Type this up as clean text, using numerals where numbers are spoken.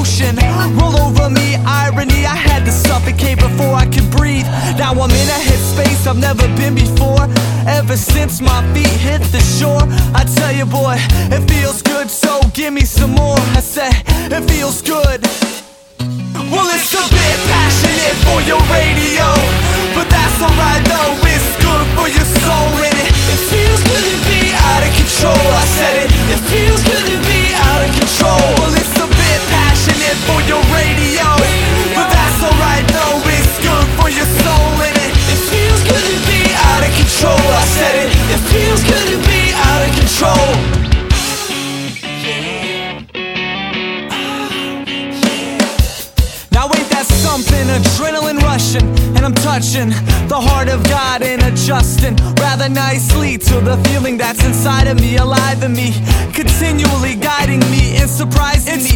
ocean roll over me, irony, I had to suffocate before I could breathe. Now I'm in a headspace I've never been before. Ever since my feet hit the shore, I tell you boy, it feels good, so give me some more. I say, it feels good. Well, it's a bit passionate for your radio, but that's alright though, it's good for your soul. And it feels good to be out of control. I said it feels good to be out of control. Well, it's a bit passionate for your radio, but that's alright though, it's good for your soul. And it feels good to be out of control. I said it feels good to be out of control. Now ain't that something, adrenaline rushing, and I'm touching the heart of God and adjusting rather nicely to the feeling that's inside of me, alive in me, continually guiding me and surprising me.